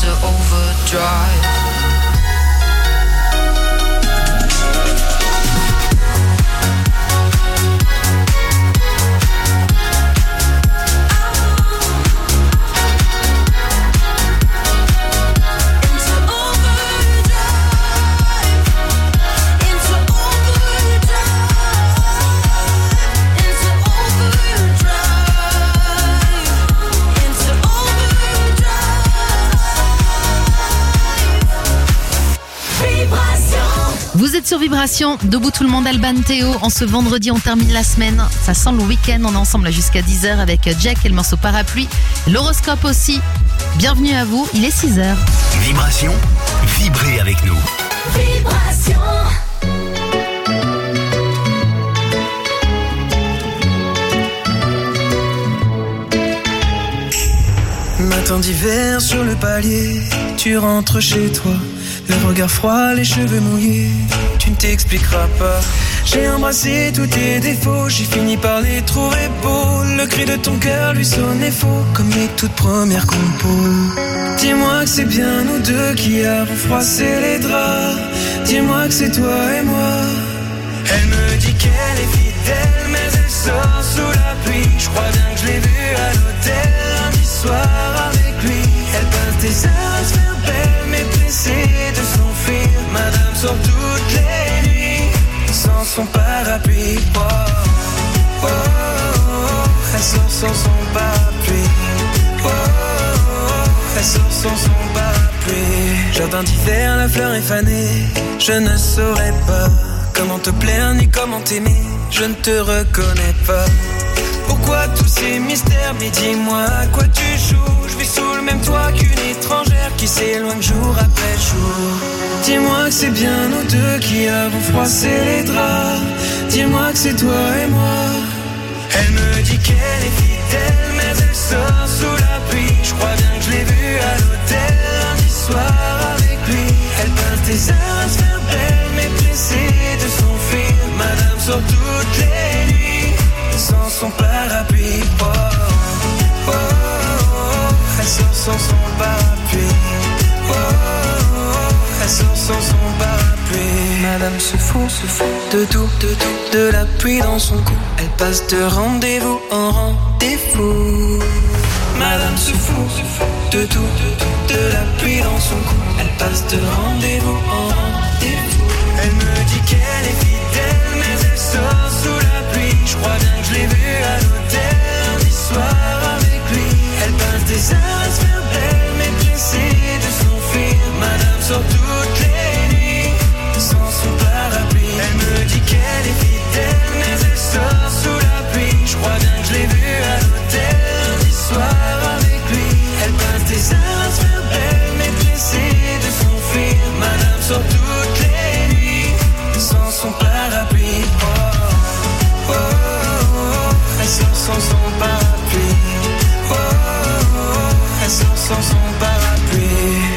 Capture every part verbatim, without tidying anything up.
into overdrive. Vous êtes sur Vibration, debout tout le monde, Alban, Théo. En ce vendredi, on termine la semaine. Ça sent le week-end, on est ensemble jusqu'à dix heures avec Jack et le morceau Parapluie. L'horoscope aussi. Bienvenue à vous, il est six heures. Vibration, vibrez avec nous. Vibration. Matin d'hiver sur le palier, tu rentres chez toi. Le regard froid, les cheveux mouillés, tu ne t'expliqueras pas. J'ai embrassé tous tes défauts, j'ai fini par les trouver beaux. Le cri de ton cœur lui sonnait faux, comme les toutes premières compos. Dis-moi que c'est bien nous deux qui avons froissé les draps. Dis-moi que c'est toi et moi. Elle me dit qu'elle est fidèle, mais elle sort sous la pluie. Je crois bien que je l'ai vue à l'hôtel lundi soir avec lui. Elle passe des heures à se faire belle, mais pressée de s'enfuir. Madame sort toutes les nuits sans son parapluie. Oh, oh, oh, oh. Elle sort sans son parapluie. Oh, oh, oh. Elle sort sans son parapluie. Jardin d'hiver, la fleur est fanée. Je ne saurais pas comment te plaire ni comment t'aimer. Je ne te reconnais pas. Pourquoi tous ces mystères? Mais dis-moi à quoi tu joues. Je vis sous le même toit qu'une étrangère qui s'éloigne jour après jour. Dis-moi que c'est bien nous deux qui avons froissé les draps. Dis-moi que c'est toi et moi. Elle me dit qu'elle est fidèle, mais elle sort sous la pluie. Je crois bien que je l'ai vue à l'hôtel lundi soir avec lui. Elle passe des heures à se faire belle, mais pressée de s'enfuir. Madame sort toutes les nuits sans son parapluie. Oh, oh, oh, oh. Elle sort sans son parapluie. Oh, oh, oh. Elle sort sans son parapluie. Madame se fout, se fout de tout, de tout, de la pluie dans son cou. Elle passe de rendez-vous en rendez-vous. Madame se fout, se fout de tout, de tout, de la pluie dans son cou. Elle passe de rendez-vous en rendez-vous. Elle me dit qu'elle est fidèle, mais elle sort sous la pluie. Je crois bien que je l'ai vue à l'hôtel lundi soir avec lui. Elle passe des heures à se faire belle, mais pressée de s'enfuir. Madame sort toutes les nuits sans son parapluie. Elle me dit qu'elle est fidèle, mais elle sort sous la pluie. Je crois bien que je l'ai vue à l'hôtel lundi soir avec lui. Elle passe des heures à se faire belle, mais pressée de s'enfuir. Madame sort toutes les nuits sans son parapluie. Oh, oh, oh, oh. Elle sort sans son parapluie. Oh, oh, oh. Elle sort sans son parapluie.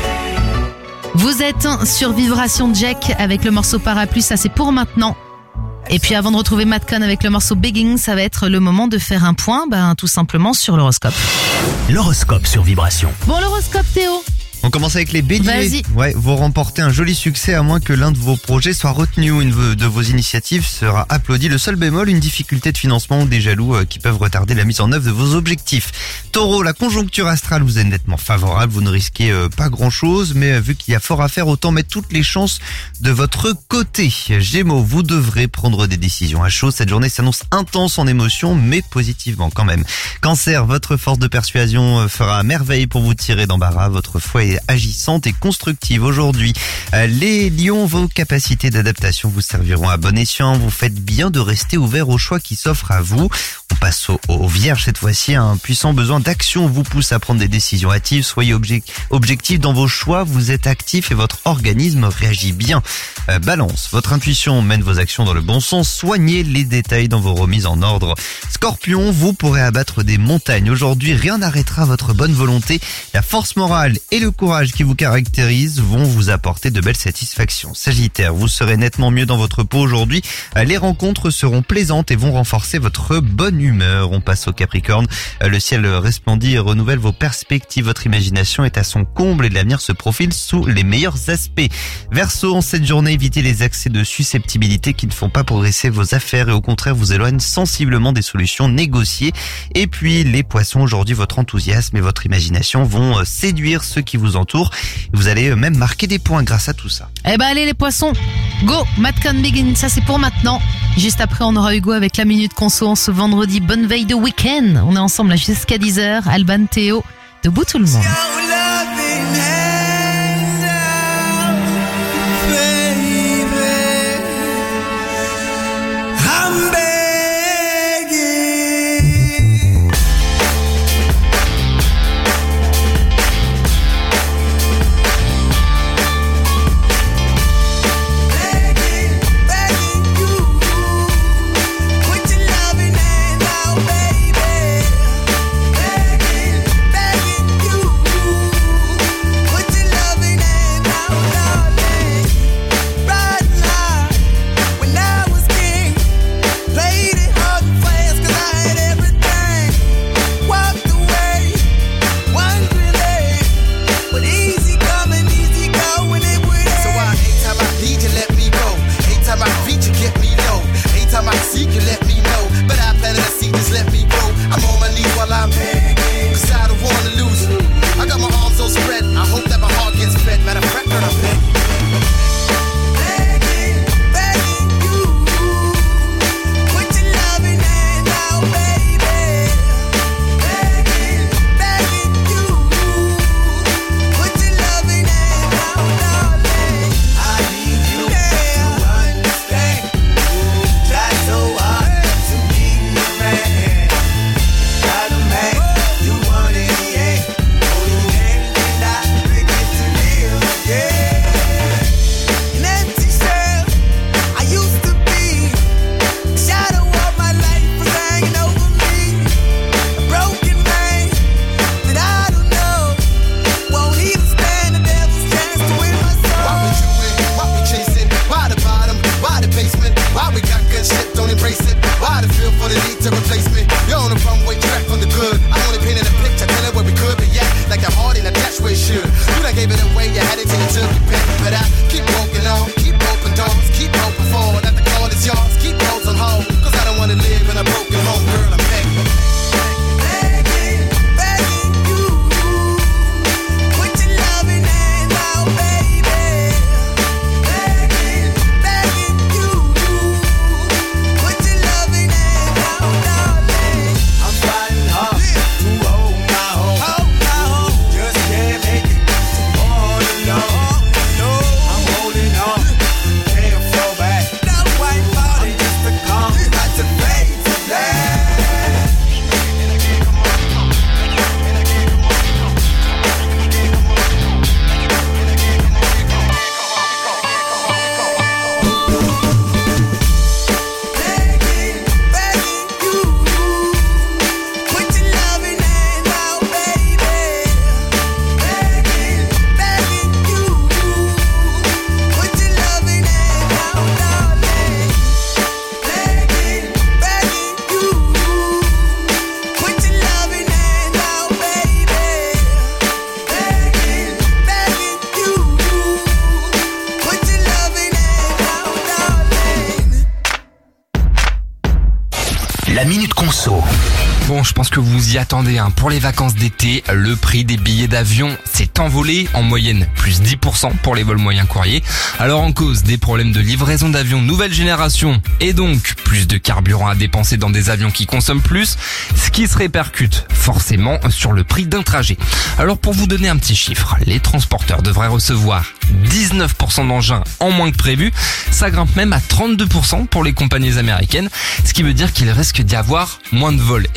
Vous êtes sur Vibration Jack avec le morceau Parapluie, ça c'est pour maintenant. Et puis avant de retrouver Matt Cohn avec le morceau Begging, ça va être le moment de faire un point, ben tout simplement sur l'horoscope. L'horoscope sur Vibration. Bon, l'horoscope, Théo. On commence avec les béliers. Vas-y. Ouais, vous remportez un joli succès à moins que l'un de vos projets soit retenu ou une de vos initiatives sera applaudie. Le seul bémol, une difficulté de financement ou des jaloux qui peuvent retarder la mise en œuvre de vos objectifs. Taureau, la conjoncture astrale vous est nettement favorable. Vous ne risquez pas grand-chose, mais vu qu'il y a fort à faire, autant mettre toutes les chances de votre côté. Gémeaux, vous devrez prendre des décisions à chaud. Cette journée s'annonce intense en émotions, mais positivement quand même. Cancer, votre force de persuasion fera merveille pour vous tirer d'embarras. Votre foi est agissante et constructive aujourd'hui. Les lions, vos capacités d'adaptation vous serviront à bon escient. Vous faites bien de rester ouvert aux choix qui s'offrent à vous. On passe aux, aux vierges cette fois-ci. Un puissant besoin d'action vous pousse à prendre des décisions hâtives. Soyez object, objectif dans vos choix. Vous êtes actif et votre organisme réagit bien. Euh, balance, votre intuition mène vos actions dans le bon sens. Soignez les détails dans vos remises en ordre. Scorpion, vous pourrez abattre des montagnes. Aujourd'hui, rien n'arrêtera votre bonne volonté. La force morale et le courage qui vous caractérisent vont vous apporter de belles satisfactions. Sagittaire, vous serez nettement mieux dans votre peau aujourd'hui. Les rencontres seront plaisantes et vont renforcer votre bonne bonne humeur. On passe au Capricorne. Le ciel resplendit et renouvelle vos perspectives. Votre imagination est à son comble et l'avenir se profile sous les meilleurs aspects. Verseau, en cette journée, évitez les accès de susceptibilité qui ne font pas progresser vos affaires et au contraire vous éloignent sensiblement des solutions négociées. Et puis les Poissons, aujourd'hui votre enthousiasme et votre imagination vont séduire ceux qui vous entourent. Vous allez même marquer des points grâce à tout ça. Eh ben allez les Poissons, go, Madcon Begin, ça c'est pour maintenant. Juste après on aura Hugo avec la Minute Conso en ce vendredi. Bonne veille de week-end. On est ensemble là jusqu'à dix heures. Alban, Théo, debout tout le monde. La Minute Conso. Bon, je pense que vous vous y attendez, hein. Pour les vacances d'été, le prix des billets d'avion s'est envolé, en moyenne plus dix pour cent pour les vols moyens courriers. Alors en cause, des problèmes de livraison d'avions nouvelle génération et donc plus de carburant à dépenser dans des avions qui consomment plus, ce qui se répercute forcément sur le prix d'un trajet. Alors pour vous donner un petit chiffre, les transporteurs devraient recevoir dix-neuf pour cent d'engins en moins que prévu. Ça grimpe même à trente-deux pour cent pour les compagnies américaines, ce qui veut dire qu'il risque d'y avoir moins de vols et de fréquences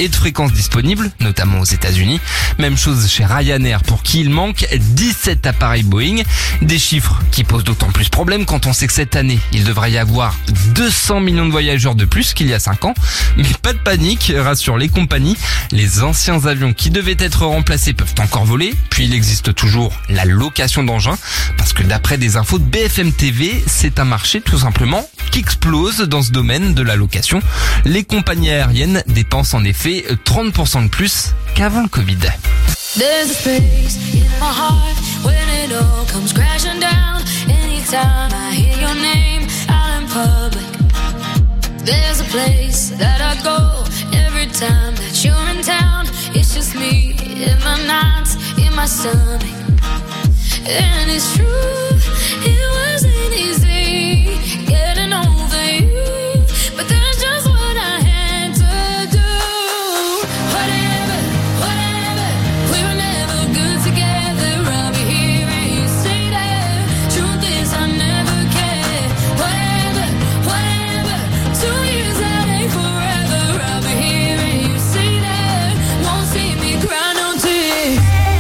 vacances disponibles, notamment aux États-Unis. Même chose chez Ryanair pour qui il manque dix-sept appareils Boeing. Des chiffres qui posent d'autant plus problème quand on sait que cette année, il devrait y avoir deux cents millions de voyageurs de plus qu'il y a cinq ans. Mais pas de panique, rassurent les compagnies. Les anciens avions qui devaient être remplacés peuvent encore voler. Puis il existe toujours la location d'engins. Parce que d'après des infos de B F M T V, c'est un marché tout simplement qui explose dans ce domaine de la location. Les compagnies aériennes dépensent en effet trente pour cent de plus qu'avant le Covid. There's a space in my heart when it all comes crashing down. Anytime I hear your name out in public. There's a place that I go every time that you're in town. It's just me in my nights, in my stomach. And it's true, it wasn't easy getting over you, but that's just what I had to do. Whatever, whatever, we were never good together. I'll be here and you say that. Truth is I never cared. Whatever, whatever, two years that ain't forever. I'll be here and you say that. Won't see me cry no tears.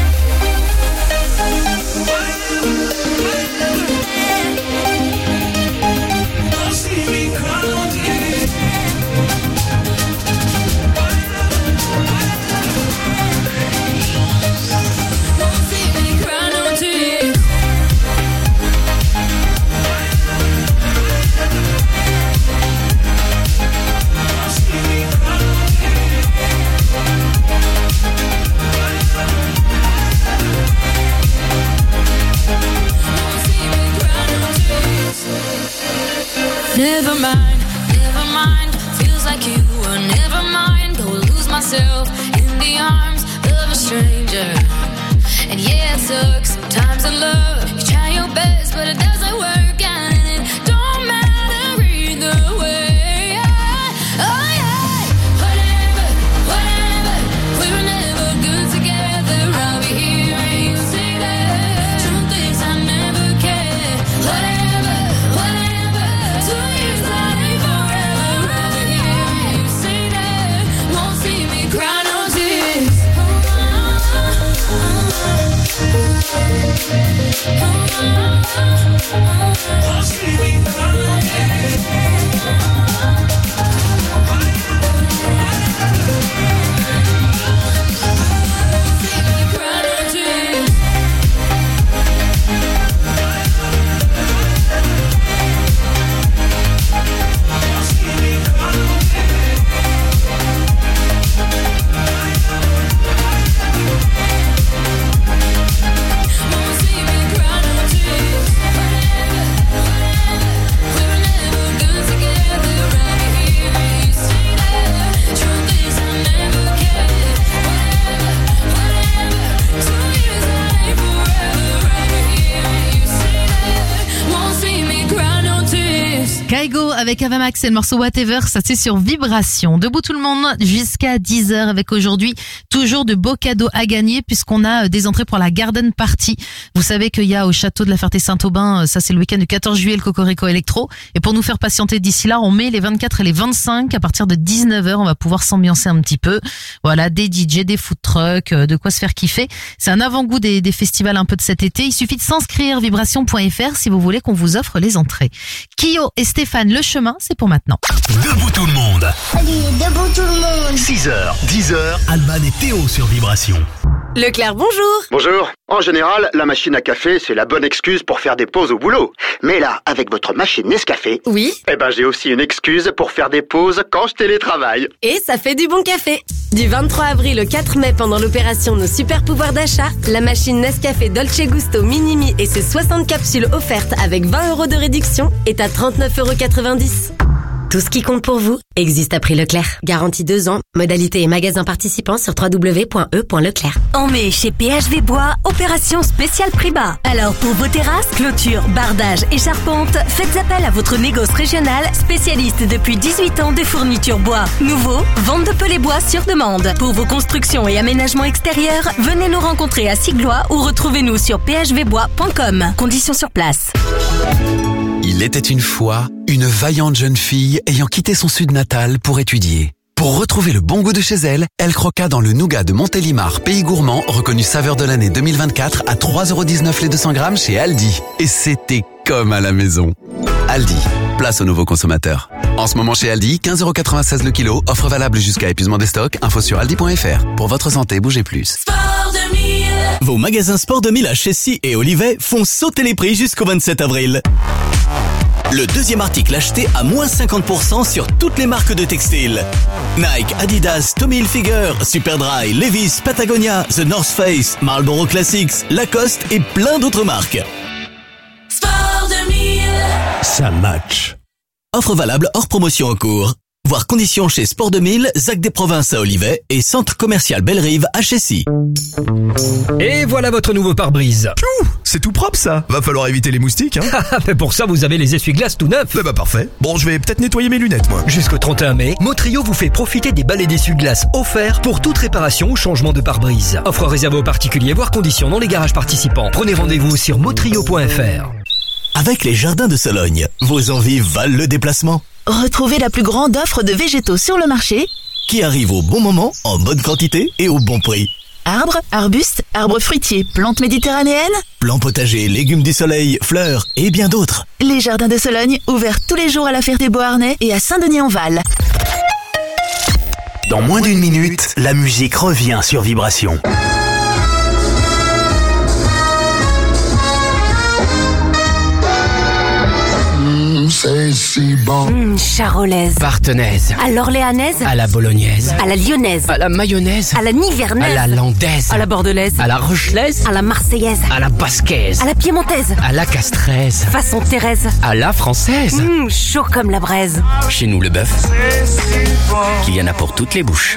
Never mind, never mind. Feels like you were never mind. Go lose myself in the arms of a stranger. And yeah, it sucks sometimes in love. You try your best, but it doesn't work out, and it don't matter either way. Oh yeah, whatever, whatever. We were never good together. I'll be here and you say that. Truth is I never cared. Whatever, whatever. Two years that ain't forever. I'll be here and you say that. Won't see me cry no tears. Won't see me cry no tears. Kaigo avec Avamax et le morceau Whatever, ça c'est sur Vibration. Debout tout le monde jusqu'à dix heures avec aujourd'hui toujours de beaux cadeaux à gagner puisqu'on a des entrées pour la Garden Party. Vous savez qu'il y a au château de la Ferté-Saint-Aubin, ça c'est le week-end du quatorze juillet, le Cocorico Electro. Et pour nous faire patienter d'ici là, on met les vingt-quatre et les vingt-cinq à partir de dix-neuf heures. On va pouvoir s'ambiancer un petit peu. Voilà, des D J, des food trucks, de quoi se faire kiffer. C'est un avant-goût des, des festivals un peu de cet été. Il suffit de s'inscrire vibration point f r si vous voulez qu'on vous offre les entrées. Kyo et Stéphane, le chemin, c'est pour maintenant. Debout tout le monde. Allez, debout tout le monde. six heures, dix heures, Alban et Théo sur Vibration. Leclerc, bonjour. Bonjour. En général, la machine à café, c'est la bonne excuse pour faire des pauses au boulot. Mais là, avec votre machine Nescafé, Oui. eh ben j'ai aussi une excuse pour faire des pauses quand je télétravaille. Et ça fait du bon café. Du vingt-trois avril au quatre mai, pendant l'opération Nos Super Pouvoirs d'achat, la machine Nescafé Dolce Gusto Minimi et ses soixante capsules offertes avec vingt euros de réduction est à trente-neuf euros quatre-vingt-dix. Tout ce qui compte pour vous existe à prix Leclerc. Garantie deux ans. Modalité et magasin participants sur w w w point e point leclerc. En mai, chez P H V Bois, opération spéciale prix bas. Alors pour vos terrasses, clôtures, bardages et charpentes, faites appel à votre négoce régional, spécialiste depuis dix-huit ans des fournitures bois. Nouveau, vente de pelets bois sur demande. Pour vos constructions et aménagements extérieurs, venez nous rencontrer à Siglois ou retrouvez-nous sur p h v bois point com. Conditions sur place. Il était une fois une vaillante jeune fille ayant quitté son sud natal pour étudier. Pour retrouver le bon goût de chez elle, elle croqua dans le nougat de Montélimar, pays gourmand, reconnu saveur de l'année deux mille vingt-quatre à trois euros dix-neuf les deux cents grammes chez Aldi. Et c'était comme à la maison. Aldi, place aux nouveaux consommateurs. En ce moment chez Aldi, quinze euros quatre-vingt-seize le kilo, offre valable jusqu'à épuisement des stocks, info sur aldi point fr. Pour votre santé, bougez plus. Sport deux mille. Vos magasins Sport deux mille à Chessy et Olivet font sauter les prix jusqu'au vingt-sept avril. Le deuxième article acheté à moins cinquante pour cent sur toutes les marques de textiles. Nike, Adidas, Tommy Hilfiger, Superdry, Levi's, Patagonia, The North Face, Marlboro Classics, Lacoste et plein d'autres marques. Sport deux mille. Ça match. Offre valable hors promotion en cours. Voir conditions chez Sport deux mille, Zac des Provinces à Olivet et Centre Commercial Belle-Rive à Chessy. Et voilà votre nouveau pare-brise. Ouh, c'est tout propre ça. Va falloir éviter les moustiques, hein. Mais pour ça, vous avez les essuie-glaces tout neufs. Eh bah parfait. Bon, je vais peut-être nettoyer mes lunettes, moi. Jusqu'au trente et un mai, Motrio vous fait profiter des balais d'essuie-glaces offerts pour toute réparation ou changement de pare-brise. Offre réservée aux particuliers, voire conditions dans les garages participants. Prenez rendez-vous sur motrio point fr. Avec les jardins de Sologne, vos envies valent le déplacement. Retrouvez la plus grande offre de végétaux sur le marché Qui arrive au bon moment, en bonne quantité et au bon prix. Arbres, arbustes, arbres fruitiers, plantes méditerranéennes, Plants potagers, légumes du soleil, fleurs et bien d'autres. Les jardins de Sologne, ouverts tous les jours à la Ferté-Beauharnais et à Saint-Denis-en-Val. Dans moins d'une minute, la musique revient sur Vibration. C'est si bon. Mmh, charolaise. Partenaise. À l'orléanaise. À la bolognaise. À la lyonnaise. À la mayonnaise. À la nivernaise. À la landaise. À la bordelaise. À la rochelaise. À la marseillaise. À la basquaise. À la piémontaise. À la castraise. Façon Thérèse. À la française. Mmh, chaud comme la braise. Chez nous, le bœuf, qu'il y en a pour toutes les bouches.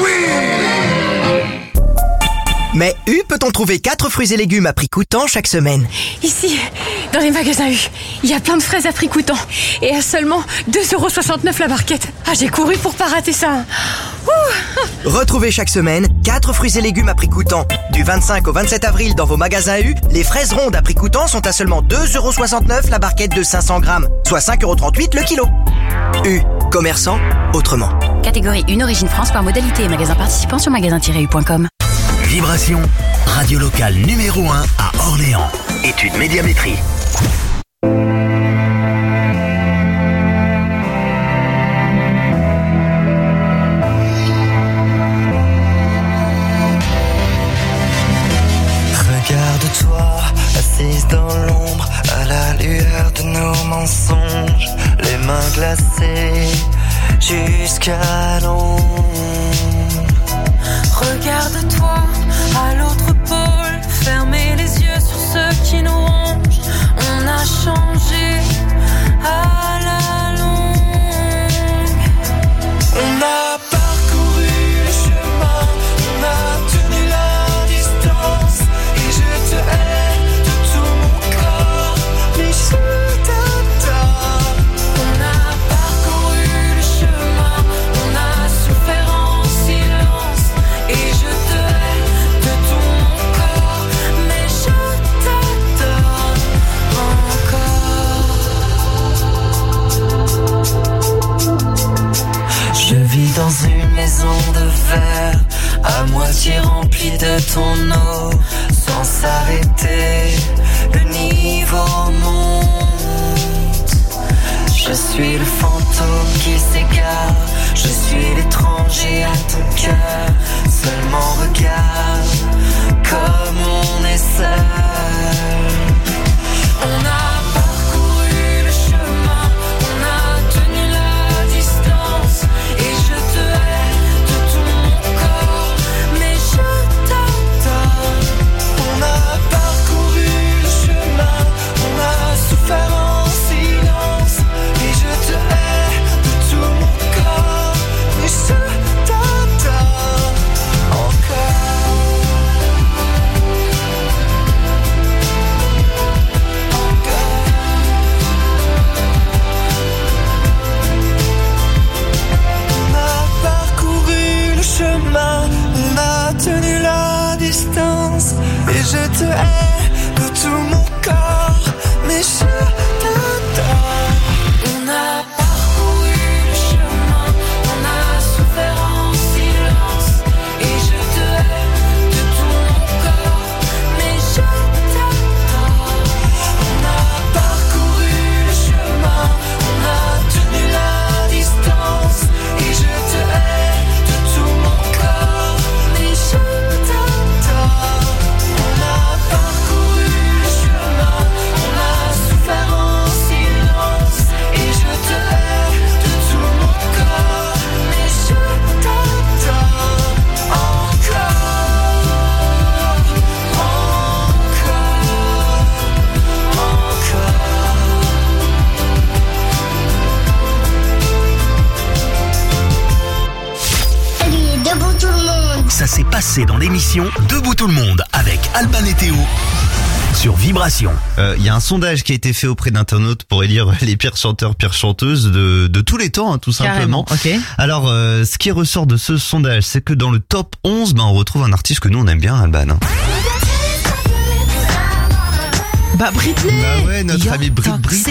Mais U peut-on trouver quatre fruits et légumes à prix coûtant chaque semaine? Ici, dans les magasins U, il y a plein de fraises à prix coûtant. Et à seulement deux euros soixante-neuf la barquette. Ah, j'ai couru pour pas rater ça. Ouh. Retrouvez chaque semaine quatre fruits et légumes à prix coûtant. Du vingt-cinq au vingt-sept avril dans vos magasins U, les fraises rondes à prix coûtant sont à seulement deux euros soixante-neuf la barquette de cinq cents grammes, soit cinq euros trente-huit le kilo. U, commerçant autrement. Catégorie une, origine France par modalité et magasin participant sur magasin tiret u point com. Vibration, radio locale numéro un à Orléans. Étude médiamétrie. Regarde-toi, assise dans l'ombre, à la lueur de nos mensonges, les mains glacées jusqu'à l'ombre. Regarde-toi à l'autre pôle, fermez les yeux sur ce qui nous ronge. On a changé à la longue. On a parcouru le chemin, on a tenu la distance. Et je te hais de tout mon corps, mais je t'adore. On a parcouru le chemin, on a souffert en silence. Et je te hais de tout mon corps, mais je t'adore encore. Je vis dans une maison de verre, à moitié remplie de ton eau, sans s'arrêter, le niveau monte. Je suis le fantôme qui s'égare, je suis l'étranger à ton cœur. Seulement regarde comme on est seul. On a parcouru le chemin, on a tenu la distance. Et je te hais de tout mon corps, mais je t'adore. On a parcouru le chemin, on a souffert en silence. Et je te hais de tout mon corps, mais je t'adore encore. On a parcouru le chemin, on a tenu la distance. Et je te hais de tout mon corps, mais je t'adore. On a parcouru le chemin, on a souffert C'est dans l'émission Debout tout le monde avec Alban et Théo sur Vibration. Il euh, y a un sondage qui a été fait auprès d'internautes pour élire les pires chanteurs, pires chanteuses de, de tous les temps, hein, tout simplement. Okay. Alors, euh, ce qui ressort de ce sondage, c'est que dans le top onze, ben, on retrouve un artiste que nous on aime bien, Alban. Hein. Bah Britney. Bah ouais, notre You're ami Brit Brit.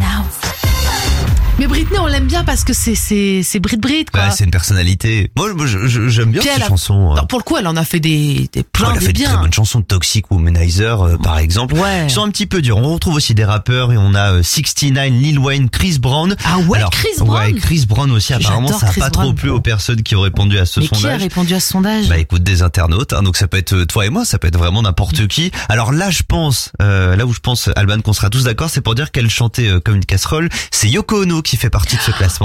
Mais Britney, on l'aime bien parce que c'est c'est c'est Brit Brit quoi. Bah, c'est une personnalité. Moi, je, je, j'aime bien ces chansons. Non, pour le coup, elle en a fait des des plein elle a de fait bien. de très bonnes chansons, Toxic Womanizer euh, par exemple. Ouais. Ils sont un petit peu durs. On retrouve aussi des rappeurs et on a euh, soixante-dix-neuf, Lil Wayne, Chris Brown. Ah ouais, Alors, Chris Brown. Ouais, Chris Brown aussi. Apparemment, J'adore ça a Chris pas Brown. trop plu aux personnes qui ont répondu à ce Mais sondage. qui a répondu à ce sondage? Bah écoute, des internautes. Hein, donc ça peut être toi et moi, ça peut être vraiment n'importe qui. Alors là, je pense, euh, là où je pense, Alban, qu'on sera tous d'accord, c'est pour dire qu'elle chantait euh, comme une casserole. C'est Yoko Ono qui fait partie de ce classement.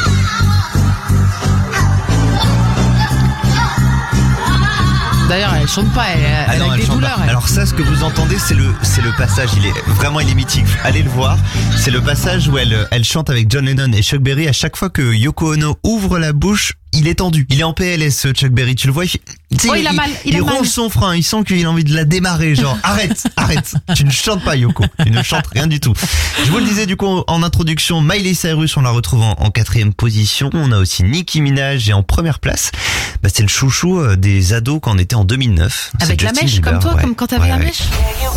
D'ailleurs, elle chante pas, elle, Ah elle non, a elle des chante douleurs. pas. Elle. Alors ça, ce que vous entendez, c'est le c'est le passage. Il est vraiment il est mythique. Allez le voir. C'est le passage où elle elle chante avec John Lennon et Chuck Berry. À chaque fois que Yoko Ono ouvre la bouche, il est tendu. Il est en P L S, Chuck Berry. Tu le vois. Il, fait, Oh, il a mal, il il a mal. ronge son frein. Il sent qu'il a envie de la démarrer. Genre arrête, arrête. Tu ne chantes pas, Yoko. Tu ne chantes rien du tout. Je vous le disais du coup en introduction. Miley Cyrus, on la retrouve en, en quatrième position. On a aussi Nicki Minaj et en première place, bah, c'est le chouchou euh, des ados quand on était en deux mille neuf. C'est Avec la Justin mèche, Bieber, comme toi, ouais. comme quand t'avais Ouais, la ouais. mèche.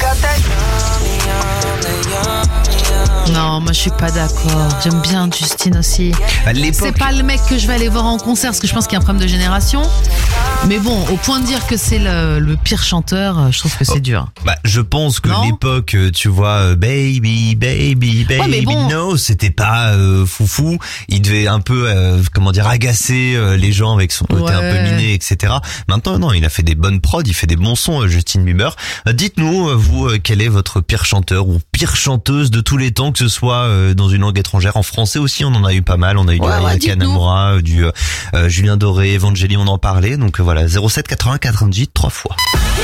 Non, moi je suis pas d'accord. J'aime bien Justin aussi. À l'époque, C'est pas le mec que je vais aller voir en concert parce que je pense qu'il y a un problème de génération. Mais bon, au point de dire que c'est le, le pire chanteur, je trouve que c'est Oh. dur. bah, je pense que Non l'époque, euh, tu vois, euh, baby, baby, baby, Ouais, mais bon. no, c'était pas euh, foufou. Il devait un peu, euh, comment dire, agacer euh, les gens avec son côté Ouais. un peu miné, et cetera. Maintenant, non, il a fait des bonnes prods, il fait des bons sons, euh, Justin Bieber. Euh, dites-nous, euh, vous, euh, quel est votre pire chanteur ou pire chanteuse de tous les temps, que ce soit euh, dans une langue étrangère, en français aussi, on en a eu pas mal. On a eu Ouais, du ouais, Aya dites-nous. Kanamura, du euh, euh, Julien Doré, Evangélie, on en parlait. Donc euh, voilà, zéro sept quatre-vingts quatre-vingt-dix trois fois.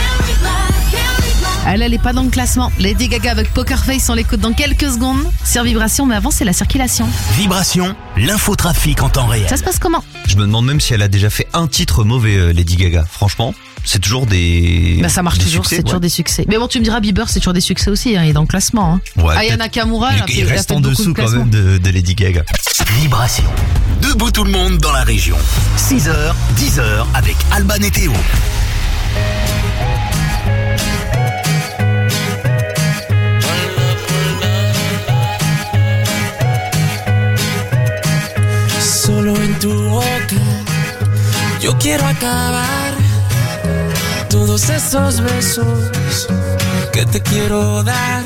Elle, elle est pas dans le classement. Lady Gaga avec Poker Face, on l'écoute dans quelques secondes sur Vibration, mais avant c'est la circulation. Vibration, l'infotrafic en temps réel. Ça se passe comment? Je me demande même si elle a déjà fait un titre mauvais, euh, Lady Gaga. Franchement, c'est toujours des. Bah ça marche des toujours, succès, c'est toujours ouais. des succès. Mais bon, tu me diras, Bieber, c'est toujours des succès aussi, hein, il est dans le classement. Hein. Ouais, Aya peut-être. Nakamura, Il- elle a il, fait- elle a reste fait en beaucoup dessous de quand classements. même de, de Lady Gaga. Vibration. Debout tout le monde dans la région. six heures, dix heures avec Alban et Théo. Solo en tu boca yo quiero acabar todos esos besos que te quiero dar.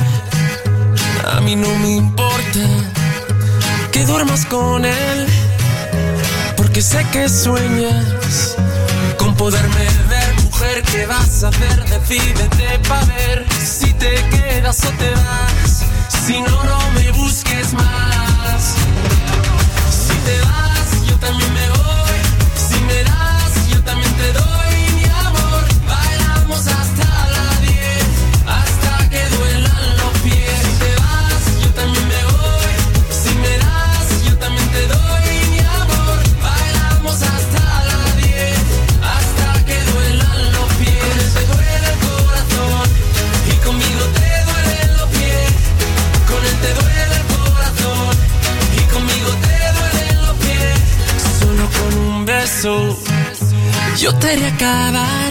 A mí no me importa que duermas con él, porque sé que sueñas con poderme ver. Mujer, ¿qué vas a hacer? Decídete pa' ver si te quedas o te vas. Si no, no me busques más. Si te vas, yo también me voy. Si me das, yo también te doy mi amor. Bailamos hasta las diez, hasta que duelan los pies. Si te vas, yo también me voy. Si me das, yo también te doy mi amor. Bailamos hasta las diez, hasta que duelan los pies. Con él te duele el corazón y conmigo te duelen los pies. Con él te duele el corazón y conmigo te duelen los pies. Solo con un beso yo te haré acabar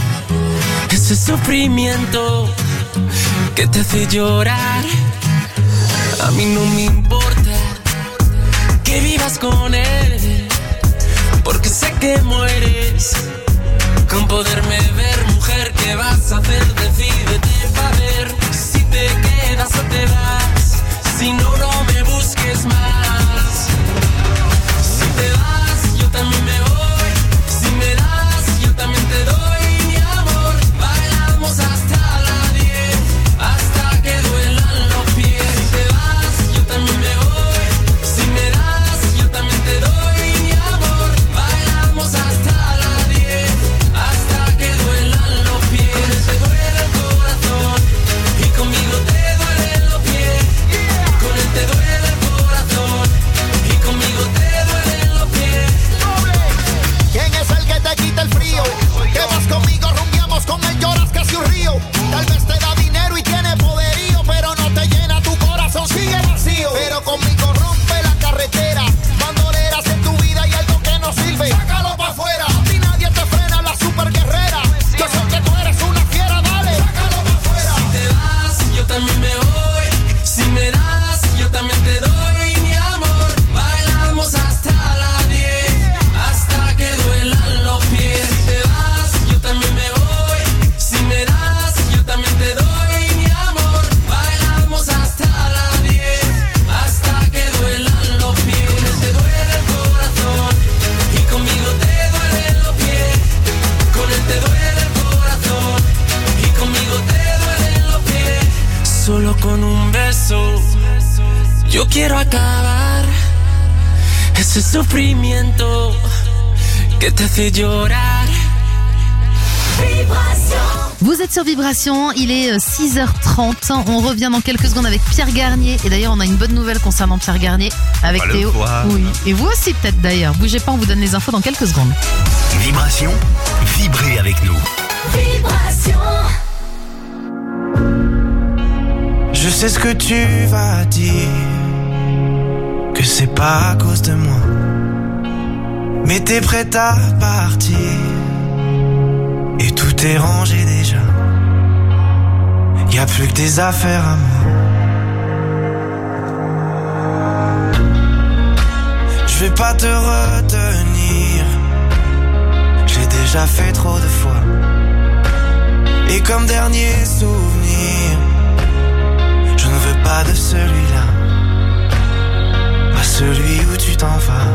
ese sufrimiento que te hace llorar. A mí no me importa que vivas con él, porque sé que mueres con poderme ver. Mujer, ¿qué vas a hacer? Decídete pa' ver si te quedas o te vas. Si no, no me busques más. Si te vas, yo también me voy. Si me das, yo también te doy mi amor. Bailamos hasta las diez, hasta que duelan los pies. Si te vas, yo también me voy. Si me das, yo también te doy mi amor. Bailamos hasta las diez, hasta que duelan los pies. Con él te duele el corazón solo con un beso. Yo quiero acabar ese sufrimiento que te hace llorar. Vous êtes sur Vibration, il est six heures trente, on revient dans quelques secondes avec Pierre Garnier. Et d'ailleurs on a une bonne nouvelle concernant Pierre Garnier avec On va Théo. le voir. Oui. Et vous aussi peut-être d'ailleurs, bougez pas, on vous donne les infos dans quelques secondes. Vibration, vibrez avec nous. Vibration. Je sais ce que tu vas dire, que c'est pas à cause de moi, mais t'es prête à partir et tout est rangé déjà. Y a plus que tes affaires à moi. Je vais pas te retenir, j'ai déjà fait trop de fois. Et comme dernier souvenir, je ne veux pas de celui-là, pas celui où tu t'en vas.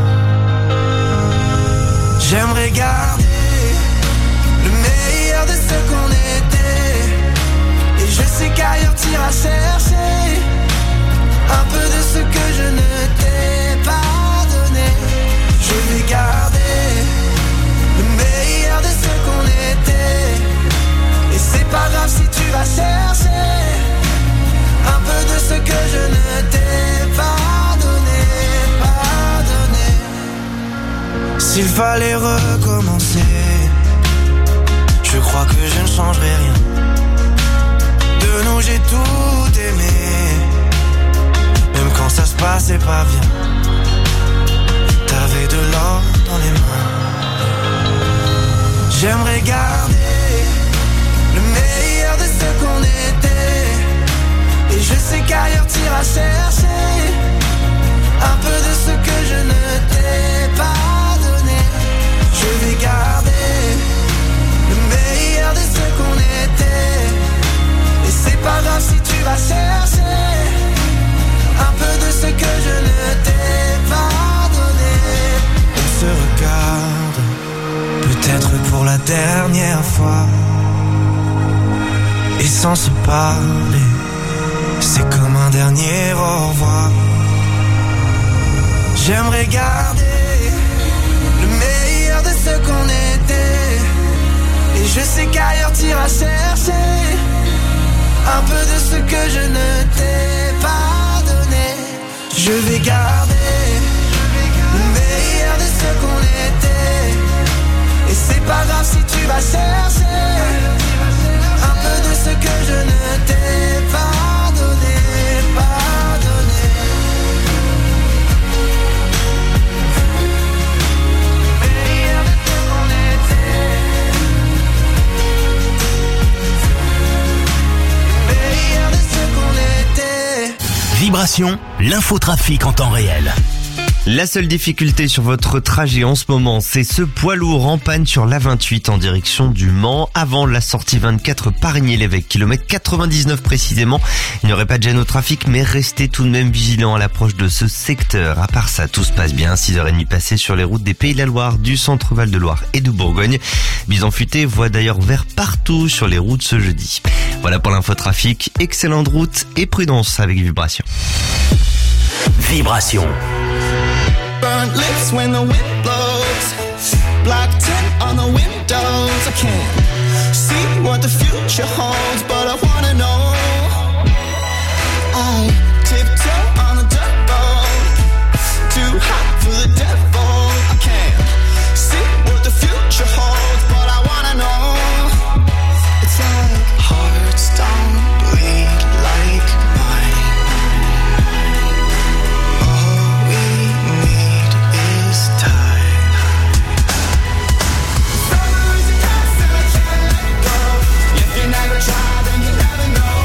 J'aimerais garder le meilleur de ce qu'on était, et je sais qu'ailleurs t'iras chercher un peu de ce que je ne t'ai pas donné. Je vais garder le meilleur de ce qu'on était, et c'est pas grave si tu vas chercher un peu de ce que je ne t'ai pas donné, pas donné. S'il fallait recommencer, je crois que je ne changerai rien. De nous j'ai tout aimé, même quand ça se passait pas bien. T'avais de l'or dans les mains. J'aimerais garder le meilleur de ce qu'on était, et je sais qu'ailleurs t'iras chercher un peu de ce que je ne t'ai pas donné. Je vais garder le meilleur de ce qu'on était, et c'est pas grave si tu vas chercher un peu de ce que je ne t'ai pas donné. On se regarde, peut-être pour la dernière fois, et sans se parler, c'est comme un dernier au revoir. J'aimerais garder le meilleur de ce qu'on était, et je sais qu'ailleurs t'iras chercher un peu de ce que je ne t'ai pas donné. Je vais garder le meilleur de ce qu'on était, et c'est pas grave si tu vas chercher un peu de ce que je ne t'ai pas donné, pas donné. Meilleur de ce qu'on était, meilleur de ce qu'on était. Vibration, l'infotrafic en temps réel. La seule difficulté sur votre trajet en ce moment, c'est ce poids lourd en panne sur l'A vingt-huit en direction du Mans, avant la sortie vingt-quatre Parigny-l'Évêque, kilomètre quatre-vingt-dix-neuf précisément. Il n'y aurait pas de gêne au trafic, mais restez tout de même vigilants à l'approche de ce secteur. À part ça, tout se passe bien. six heures trente passées sur les routes des Pays de la Loire, du centre Val-de-Loire et de Bourgogne. Bison futé voit d'ailleurs vert partout sur les routes ce jeudi. Voilà pour l'infotrafic. Excellente route et prudence avec Vibration. Vibration. Burnt lips when the wind blows, black tint on the windows. I can't see what the future holds, but I wanna know. I tiptoe on the dirt road, too hot for the devil. I can't see what the future holds, but I wanna know. It's like hearts don't bleed like mine. All we need is time. Summer is a constant let go. If you never try, then you never know.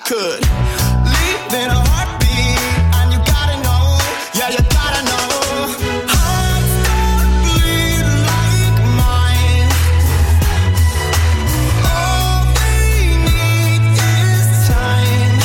could leave in a heartbeat, and you gotta know, yeah, you gotta know. Hearts don't bleed like mine. All we need is time.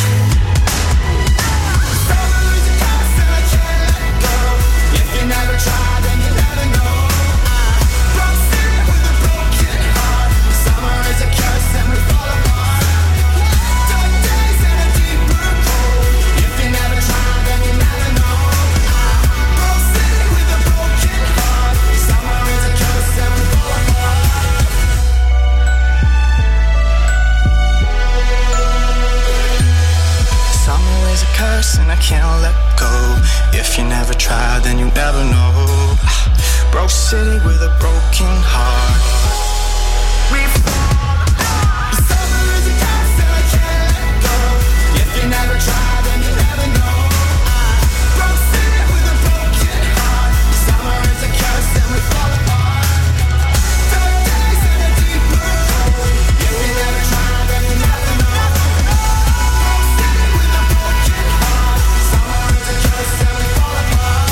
Summer is a curse and I can't let go. If you never try, then you never know. I broke city with a broken heart. Summer is a curse and we fall apart. Dark days and a deeper cold. If you never try, then you never know. I broke city with a broken heart. Summer is a curse and we fall apart. Summer is a curse and I can't let go. If you never try, then you never know. Broke city with a broken heart. We fall apart. Summer is a curse and I can't let go. If you never try, then you never know. Broke city with a broken heart. Summer is a curse and we fall apart. Dark days and a deeper cold. If you never try, then you never know. Broke city with a broken heart. Summer is a curse and we fall apart.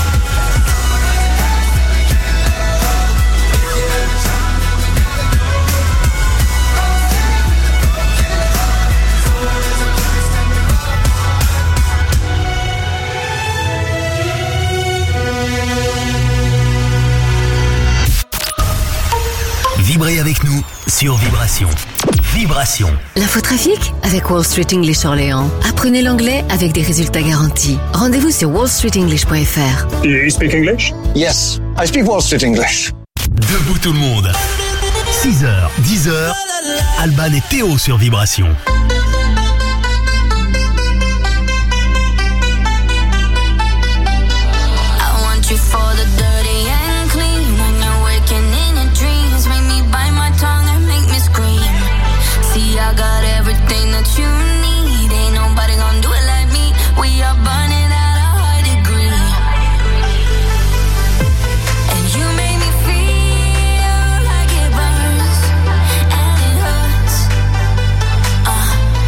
Vibrez avec nous sur Vibration. Vibration. L'infotrafic avec Wall Street English Orléans. Apprenez l'anglais avec des résultats garantis. Rendez-vous sur wall street english point f r. You speak English? Yes, I speak Wall Street English. Debout tout le monde. six heures, dix heures. Alban et Théo sur Vibration. I want you for the dirty and clean. When you're waking in your dreams, make me bite my tongue and make me scream. See, I got everything that you need. Ain't nobody gonna do it like me. We are burning at a high degree. And you make me feel like it burns and it hurts. Uh,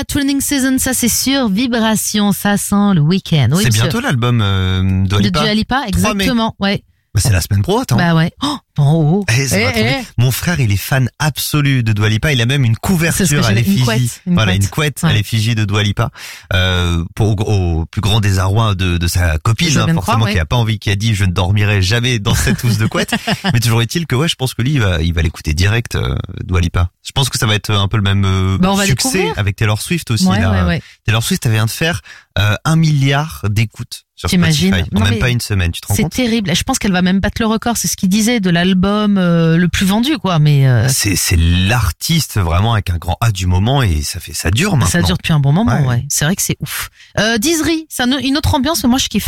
Lipa, Training Season, ça c'est sûr. Vibration, ça sent le week-end. Oui, c'est monsieur. bientôt l'album euh, Dua Lipa. De Dua Lipa, exactement, ouais. Bah, c'est la semaine pro, attends. Bah ouais. Oh, oh, oh. Eh, ça va trop vite. Mon frère, il est fan absolu de Dua Lipa. Il a même une couverture à l'effigie. Une couette, une voilà, couette. une couette ouais. à l'effigie de Dua Lipa. Euh, pour, au, au plus grand désarroi de, de sa copine, hein, forcément, croire, ouais. qui a pas envie, qui a dit je ne dormirai jamais dans cette housse de couette. Mais toujours est-il que ouais, je pense que lui, il va, il va l'écouter direct, euh, Dua Lipa. Je pense que ça va être un peu le même euh, bah, succès découvrir. avec Taylor Swift aussi. Ouais, là. ouais, ouais. Taylor Swift vient de faire euh, un milliard d'écoutes sur T'imagines? Spotify en Non, même mais pas une semaine. Tu te rends c'est compte? terrible. Je pense qu'elle va même battre le record. C'est ce qu'il disait de l'album euh, le plus vendu, quoi. Mais euh... c'est c'est l'artiste vraiment avec un grand A du moment et ça fait ça dure maintenant. Ça dure depuis un bon moment, ouais. ouais. C'est vrai que c'est ouf. Euh, Dizri, c'est un, une autre ambiance, mais moi je kiffe.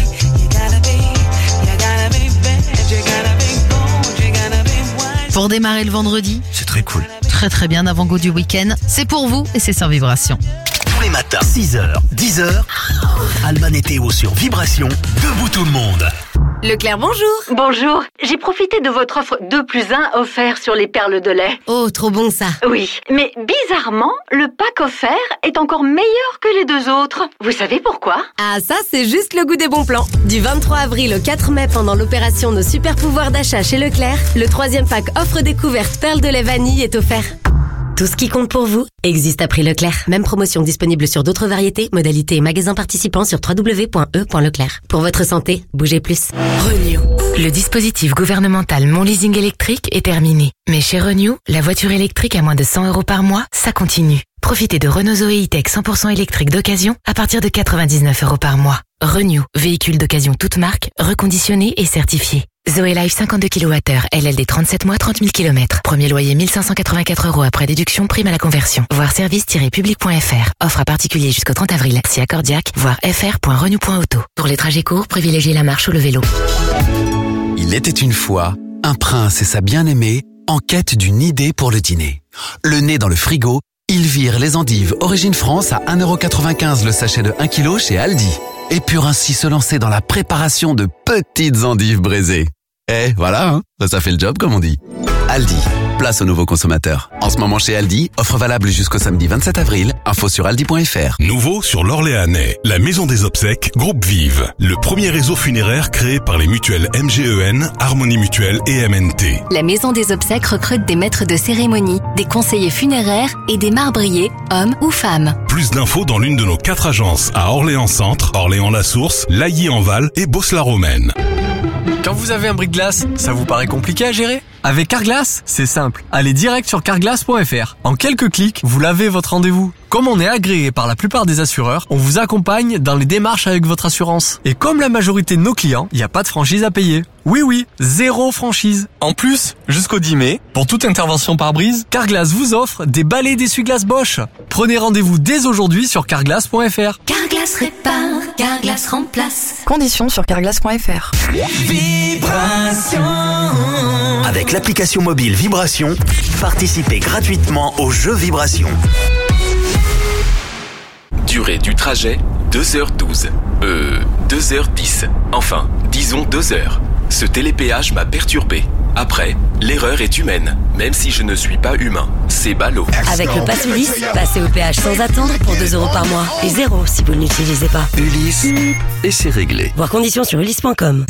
Pour démarrer le vendredi, c'est très cool. Très très bien, avant-goût du week-end. C'est pour vous et c'est sur Vibration. Tous les matins, six heures, dix heures, Alban et Théo sur Vibration, debout tout le monde. Leclerc, bonjour. Bonjour. J'ai profité de votre offre deux plus un offert sur les perles de lait. Oh, trop bon ça. Oui, mais bizarrement, le pack offert est encore meilleur que les deux autres. Vous savez pourquoi? Ah, ça, c'est juste le goût des bons plans. Du vingt-trois avril au quatre mai, pendant l'opération Nos super pouvoirs d'achat chez Leclerc, le troisième pack offre découverte perles de lait vanille est offert. Tout ce qui compte pour vous existe à prix Leclerc. Même promotion disponible sur d'autres variétés, modalités et magasins participants sur w w w point e point leclerc. Pour votre santé, bougez plus. Renew. Le dispositif gouvernemental Mon Leasing électrique est terminé. Mais chez Renew, la voiture électrique à moins de cent euros par mois, ça continue. Profitez de Renault Zoé E-Tech cent pour cent électrique d'occasion à partir de quatre-vingt-dix-neuf euros par mois. Renew, véhicule d'occasion toute marque, reconditionné et certifié. Zoé Life cinquante-deux kilowattheures, L L D trente-sept mois, trente mille kilomètres. Premier loyer mille cinq cent quatre-vingt-quatre euros après déduction, prime à la conversion. Voir service tiret public point f r. Offre à particulier jusqu'au trente avril. Si accordiaque, voir f r point renew point auto. Pour les trajets courts, privilégiez la marche ou le vélo. Il était une fois un prince et sa bien-aimée en quête d'une idée pour le dîner. Le nez dans le frigo, ils virent les endives Origine France à un euro quatre-vingt-quinze le sachet de un kilo chez Aldi. Et purent ainsi se lancer dans la préparation de petites endives braisées. Eh, voilà, hein, ça, ça fait le job comme on dit. Aldi, place aux nouveaux consommateurs. En ce moment chez Aldi, offre valable jusqu'au samedi vingt-sept avril, info sur aldi point f r. Nouveau sur l'Orléanais, la Maison des Obsèques Groupe Vive. Le premier réseau funéraire créé par les mutuelles M G E N, Harmonie Mutuelle et M N T. La Maison des Obsèques recrute des maîtres de cérémonie, des conseillers funéraires et des marbriers, hommes ou femmes. Plus d'infos dans l'une de nos quatre agences à Orléans-Centre, Orléans-la-Source, Lailly-en-Val et Beauce-la-Romaine. Quand vous avez un bris-de-glace, ça vous paraît compliqué à gérer? Avec Carglass, c'est simple. Allez direct sur carglass point f r. En quelques clics, vous lavez votre rendez-vous. Comme on est agréé par la plupart des assureurs, on vous accompagne dans les démarches avec votre assurance. Et comme la majorité de nos clients, il n'y a pas de franchise à payer. Oui oui, zéro franchise. En plus, jusqu'au dix mai, pour toute intervention par brise, Carglass vous offre des balais d'essuie-glace Bosch. Prenez rendez-vous dès aujourd'hui sur carglass point f r. Carglass répare, Carglass remplace. Conditions sur carglass point f r. Vibration. Avec l'application mobile Vibration, participez gratuitement au jeu Vibration. Durée du trajet, deux heures douze. Euh, deux heures dix. Enfin, disons deux heures. Ce télépéage m'a perturbé. Après, l'erreur est humaine, même si je ne suis pas humain. C'est ballot. Avec le pass Ulysse, passez au péage sans attendre pour deux euros par mois. Et zéro si vous ne l'utilisez pas. Ulysse, et c'est réglé. Voir conditions sur ulysse point com.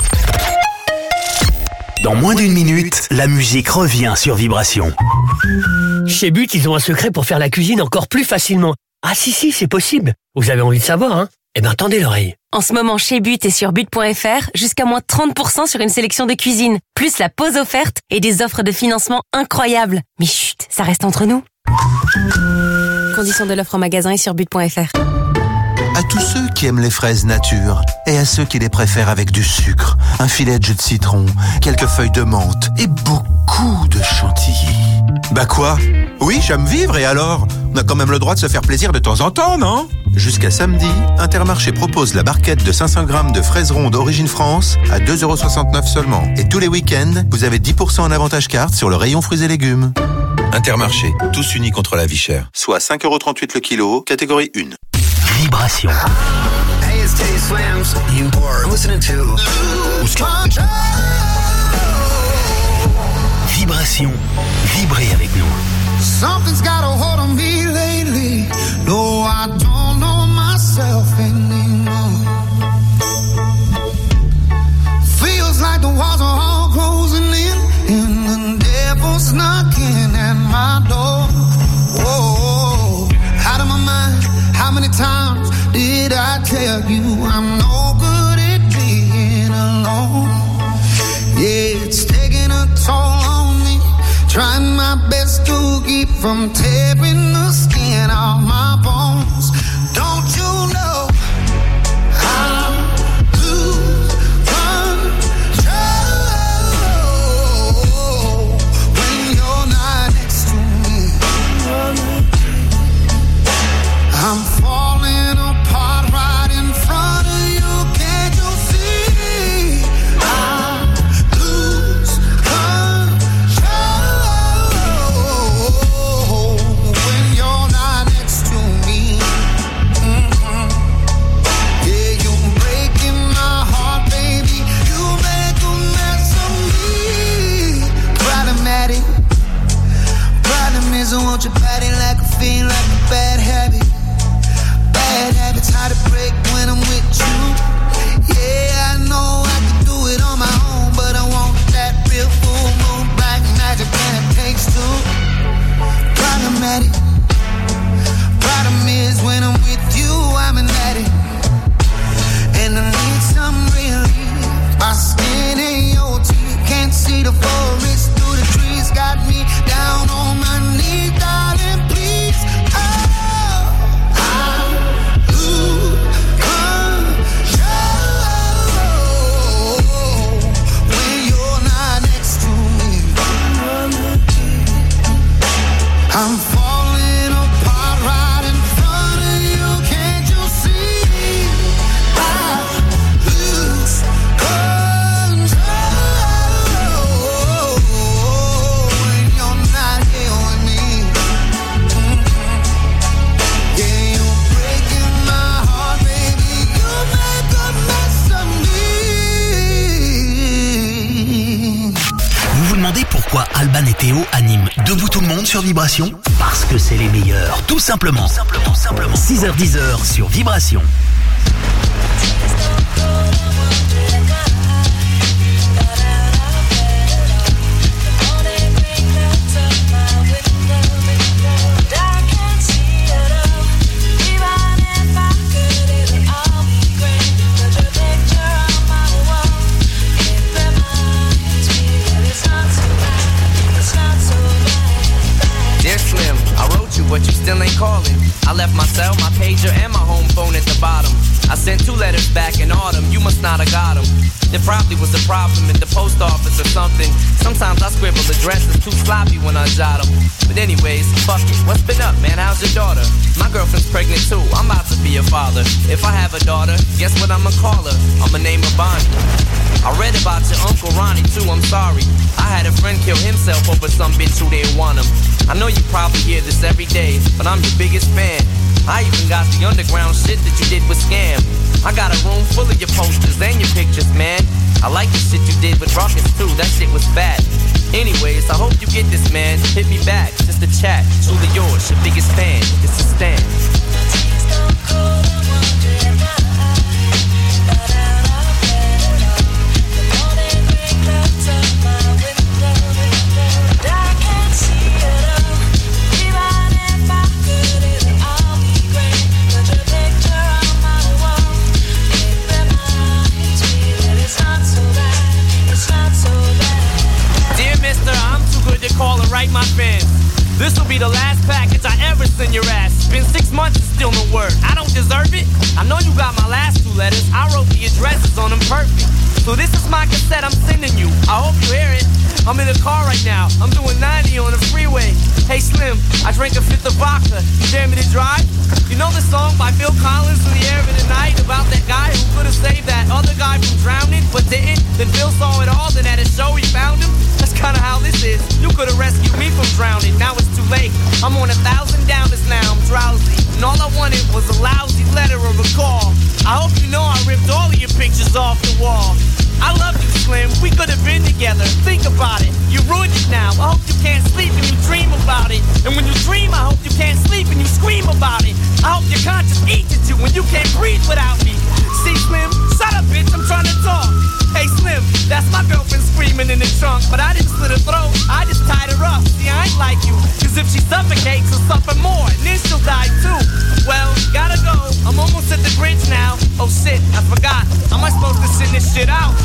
Dans moins d'une minute, la musique revient sur Vibration. Chez But, ils ont un secret pour faire la cuisine encore plus facilement. Ah si, si, c'est possible. Vous avez envie de savoir, hein? Eh ben, tendez l'oreille. En ce moment, chez But et sur but point f r, jusqu'à moins trente pour cent sur une sélection de cuisine, plus la pause offerte et des offres de financement incroyables. Mais chut, ça reste entre nous. Conditions de l'offre en magasin et sur but point f r. À tous ceux qui aiment les fraises nature et à ceux qui les préfèrent avec du sucre, un filet de jus de citron, quelques feuilles de menthe et beaucoup de chantilly. Bah quoi? Oui, j'aime vivre et alors? On a quand même le droit de se faire plaisir de temps en temps, non? Jusqu'à samedi, Intermarché propose la barquette de cinq cents grammes de fraises rondes Origine France à deux euros soixante-neuf seulement. Et tous les week-ends, vous avez dix pour cent en avantage carte sur le rayon fruits et légumes. Intermarché, tous unis contre la vie chère. Soit cinq euros trente-huit le kilo, catégorie un. Vibration. Hey, it's Teddy Swims. You are listening to Vibration, vibrez avec nous. Something's got a hold on me lately. No, I don't know myself anymore. Feels like the walls are all closing in, and the devil's knocking at my door. Whoa, out of my mind. How many times did I tell you I'm no good at being alone? Yeah, it's taking a toll on me. Trying my best to keep from tearing the skin off my bones. Don't you know I'm lose control when you're not next to me? I'm falling apart right in front of you. Can't you see? I lose control when you're not next to me. Mm-hmm. Yeah, you're breaking my heart, baby. You make a mess of me. Problematic. Problem is, I want your body like a fiend, like a bad habit. Bad habits hard to break when I'm with you. Yeah, I know I can do it on my own, but I want that real full moon black magic and it takes two. Problematic. Problem is when I'm with you, I'm an addict, and I need some relief. My skin ain't your teeth, can't see the forest through the trees. Got me down on my knees, darling, please. Oh, I'm lose control when you're not next to me. I'm falling apart right in front of you. Can't you see? I lose control when you're not here with me. Mm-hmm. Yeah, you're breaking my heart, baby. You make a mess of me. Vous vous demandez pourquoi Alban et Théo animent Debout tout le monde sur Vibration? Parce que c'est les meilleurs, tout simplement. Tout simplement, tout simplement. six heures dix heures sur Vibration. Dear Slim, I wrote you, but you still ain't calling. I left my cell, my pager, and my home phone at the bottom. I sent two letters back in autumn, you must not have got them. There probably was a problem in the post office or something. Sometimes I scribble addresses too sloppy when I jot them. But anyways, fuck it, what's been up, man? How's your daughter? My girlfriend's pregnant too, I'm about to be a father. If I have a daughter, guess what I'ma call her? I'ma name her Bonnie. I read about your Uncle Ronnie too, I'm sorry. I had a friend kill himself over some bitch who didn't want him. I know you probably hear this every day, but I'm your biggest fan. I even got the underground shit that you did with Scam. I got a room full of your posters and your pictures, man. I like the shit you did with Ruckus too, that shit was bad. Anyways, I hope you get this, man. Hit me back, just a chat. Truly yours, your biggest fan. It's a stand. Call and write my fans. This'll be the last package I ever send your ass. It's been six months and still no word. I don't deserve it. I know you got my last two letters. I wrote the addresses on them perfect. So this is my cassette I'm sending you. I hope you hear it. I'm in the car right now. I'm doing ninety on the freeway. Hey Slim, I drank a fifth of vodka. You dare me to drive? You know the song by Phil Collins, In the Air of the Night, about that guy who could have saved that other guy from drowning, but didn't? Then Phil saw it all, then at a show he found him. That's kinda how this is. You could have rescued me from drowning, now it's too late. I'm on a thousand downers now, I'm drowsy. And all I wanted was a lousy letter or a call. I hope you know I ripped all of your pictures off the wall. I love you, Slim. We could have been together. Think about it. You ruined it now. I hope you can't sleep and you dream about it. And when you dream, I hope you can't sleep and you scream about it. I hope your conscience eats at you when you can't breathe without me. See, Slim? Shut up, bitch. I'm trying to talk. Hey, Slim, that's my girlfriend screaming in the trunk. But I didn't slit her throat. I just tied her up. See, I ain't like you. Cause if she suffocates, she'll suffer more. And then she'll die too. Well, gotta go. I'm almost at the bridge now. Oh shit, I forgot. How am I supposed to send this shit out?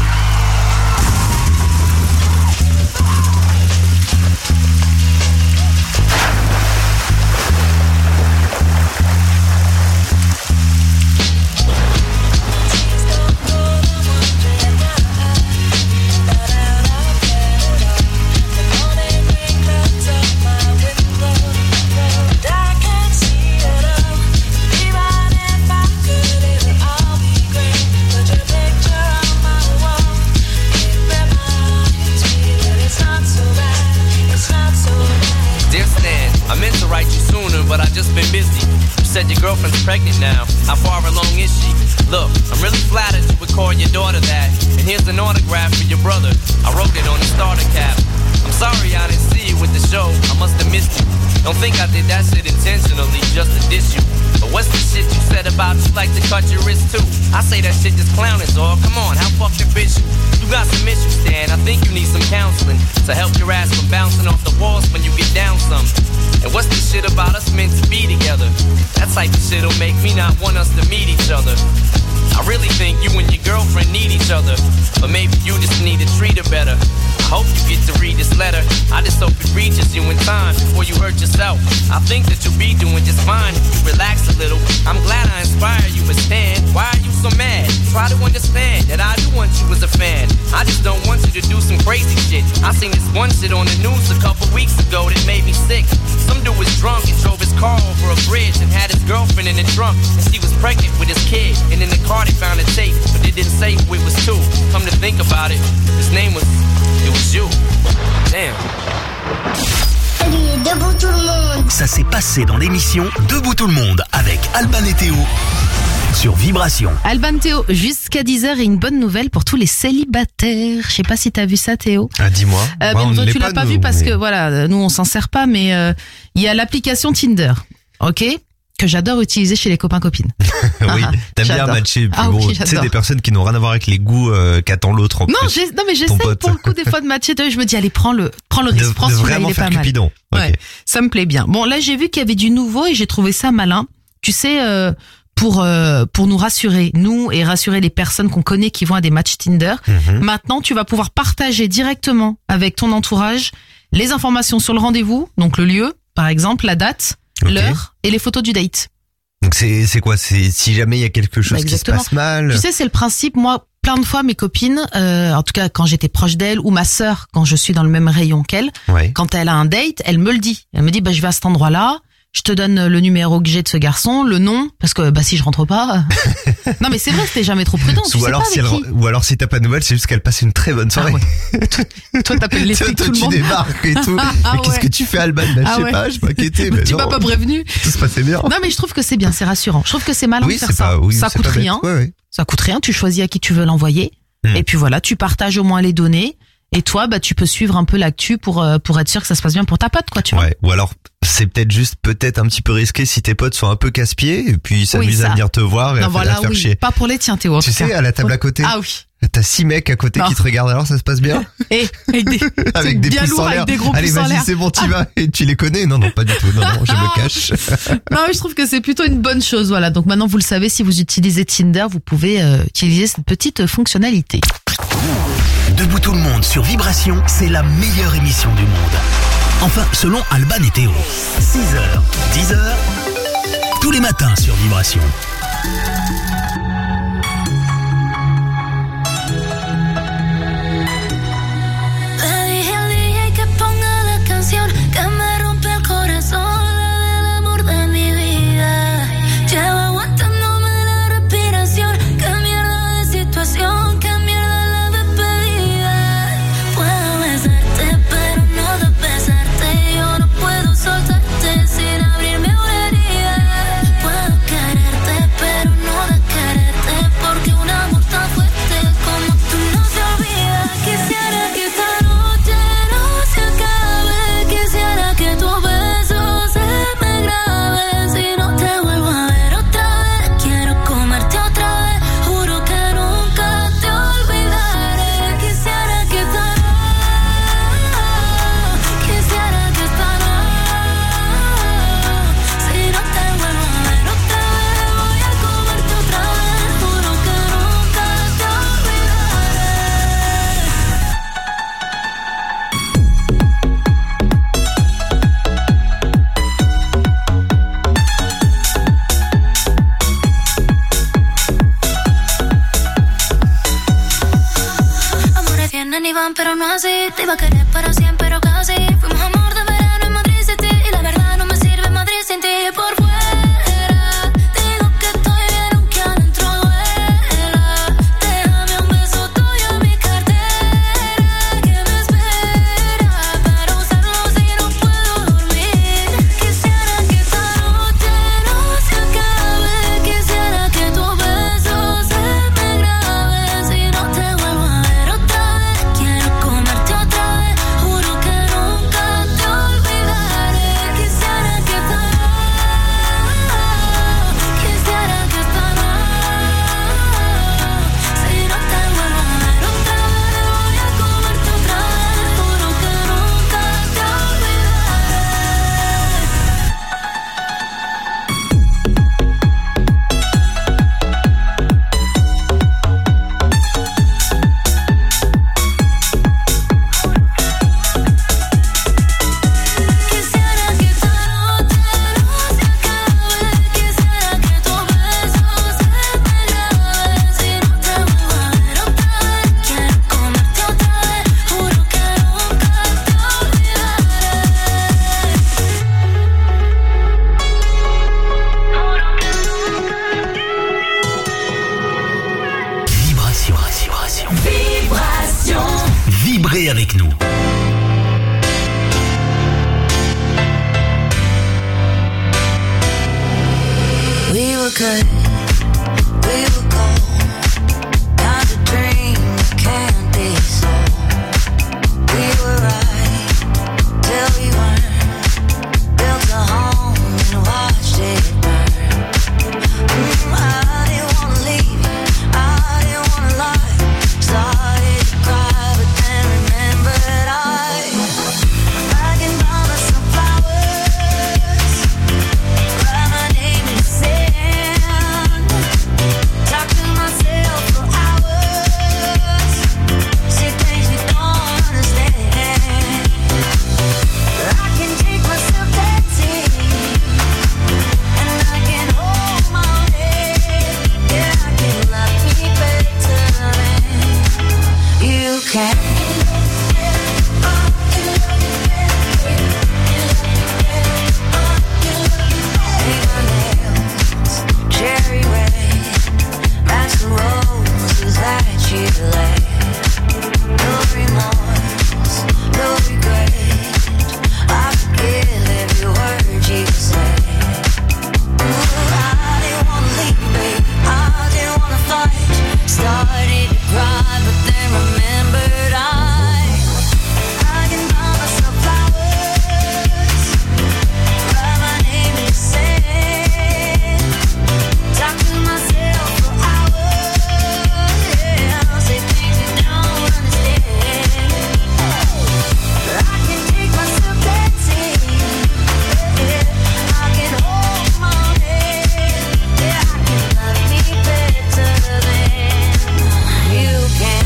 But I just been busy. You said your girlfriend's pregnant now. How far along is she? Look, I'm really flattered you would call your daughter that. And here's an autograph for your brother. I wrote it on the starter cap. I'm sorry I didn't see you with the show. I must have missed you. Don't think I did that shit intentionally just to diss you. But what's the shit you said about you like to cut your wrist too? I say that shit just clowning, dog. Come on, how fucking bitch you? You got some issues, Dan. I think you need some counseling to help your ass from bouncing off the walls when you get down some. And what's this shit about us meant to be together? That type of shit'll make me not want us to meet each other. I really think you and your girlfriend need each other. But maybe you just need to treat her better. I hope you get to read this letter. I just hope it reaches you in time before you hurt yourself. I think that you'll be doing just fine if you relax a little. I'm glad I inspired you, but Stan, why are you so mad? Try to understand that I do want you as a fan. I just don't want you to do some crazy shit. I seen this one shit on the news a couple weeks ago that made me sick. Some dude was drunk and drove his car over a bridge and had his girlfriend in the trunk, and she was pregnant with his kid. And in the car they found a tape, but they didn't say who it was to. Come to think about it, his name was, it was you. Damn. Salut, debout tout le monde. Ça s'est passé dans l'émission Debout tout le monde avec Alban et Théo sur Vibration. Alban, Théo, jusqu'à dix heures et une bonne nouvelle pour tous les célibataires. Je sais pas si t'as vu ça, Théo. Ah, dis-moi. Euh, bah, bon, toi, tu l'as pas, pas nous, vu parce mais... que voilà, nous on s'en sert pas, mais il euh, y a l'application Tinder, ok, que j'adore utiliser chez les copains-copines. Oui, t'aimes bien matcher. Ah, bon, oui, tu sais, des personnes qui n'ont rien à voir avec les goûts euh, qu'attend l'autre. En non, plus, j'ai, non, mais j'essaie pour le coup des fois de matcher. Je me dis, allez, prends le, prends le risque, prends celui-là, il est pas mal. Cupidon. Ouais, okay. Ça me plaît bien. Bon, là, j'ai vu qu'il y avait du nouveau et j'ai trouvé ça malin. Tu sais, euh, pour euh, pour nous rassurer, nous et rassurer les personnes qu'on connaît qui vont à des matchs Tinder. Mm-hmm. Maintenant, tu vas pouvoir partager directement avec ton entourage les informations sur le rendez-vous, donc le lieu, par exemple, la date, okay, l'heure et les photos du date. Donc c'est c'est quoi? C'est si jamais il y a quelque chose bah qui se passe mal. Tu sais, c'est le principe. Moi, plein de fois, mes copines, euh, en tout cas quand j'étais proche d'elle, ou ma sœur quand je suis dans le même rayon qu'elle, ouais, quand elle a un date, elle me le dit. Elle me dit, bah je vais à cet endroit-là. Je te donne le numéro que j'ai de ce garçon, le nom, parce que bah si je rentre pas. Non mais c'est vrai, c'était jamais trop prudent. Tu ou sais alors pas si elle, ou alors si t'as pas de nouvelles, c'est juste qu'elle passe une très bonne soirée. Ah ouais. Toi t'appelles les flics, tout le monde. Tu débarques et tout. Ah mais ouais. Qu'est-ce que tu fais, Alban? Bah, ah je sais ouais. pas, je m'inquiétais. Tu m'as pas prévenu. Tout se passait bien. Non mais je trouve que c'est bien, c'est rassurant. Je trouve que c'est malin oui, de faire c'est ça. Pas, oui, ça coûte rien. Ouais, ouais. Ça coûte rien. Tu choisis à qui tu veux l'envoyer. Mmh. Et puis voilà, tu partages au moins les données. Et toi, bah, tu peux suivre un peu l'actu pour, euh, pour être sûr que ça se passe bien pour ta pote, quoi, tu vois. Ouais. Ou alors, c'est peut-être juste, peut-être un petit peu risqué si tes potes sont un peu casse-pieds et puis s'amusent oui, à venir te voir et non, à, voilà, à faire oui. chier. Pas pour les tiens, Théo. Tu sais, à la table à côté. Ah oui. T'as six mecs à côté non. qui te regardent, alors ça se passe bien? Et, avec des, avec des bien pouces lourd, en l'air. Avec des gros Allez, pouces en vas-y, l'air. c'est bon, tu vas. Et tu les connais? Non, non, pas du tout. Non, non, je me cache. Non, mais je trouve que c'est plutôt une bonne chose, voilà. Donc maintenant, vous le savez, si vous utilisez Tinder, vous pouvez euh, utiliser cette petite fonctionnalité. Debout tout le monde sur Vibration, c'est la meilleure émission du monde. Enfin, selon Alban et Théo. six heures, dix heures, tous les matins sur Vibration. Soltarte sin abrirme una herida. Puedo quererte, pero no de que te iba a querer para siempre, pero casi fuimos amor de verano en Madrid City y la verdad no me sirve Madrid sin ti por fuera. Digo que estoy bien aunque adentro duela. Déjame un beso tuyo en mi cartera que me espera para usarlo si no puedo dormir. Quisiera que esta noche no se acabe. Quisiera que tu beso se me grabe. Si no te vuelvo a ver otra vez, quiero comerte otra vez. Juro que nunca te olvidaré. Quisiera que esta Quisiera que esta si no te vuelvo a ver otra vez, voy a comerte otra vez. Juro que nunca te Quisiera que esta noche no se acabe. Quisiera que tu beso se me grabe. Si no te vuelvo a ver otra vez, quiero comerte otra vez. Juro que nunca te Vibration, vibration, Vibration. Vibrez avec nous. We were good, we were gold. Kind of dream that can't be sold. We were right till we weren't. Built a home and watched it burn. Mm, I didn't wanna leave, I didn't wanna lie. Started to cry, but then remembered I I can buy myself flowers. Write my name in the sand. Talk to myself for hours. Say things we don't understand. I can take myself dancing, and I can hold my head. Yeah, I can love me better than you can. Cherry red, match the roses that you lay. No remorse, no regret. I forgive every word you say. Ooh, I didn't wanna leave, babe. I didn't wanna fight. Started to cry, but then remembered I I can buy myself flowers. Write my name in the sand. Talk to myself for hours. Yeah, say things you don't understand. I can take myself dancing. Yeah, I can hold my head. Yeah, I can love me better than you can.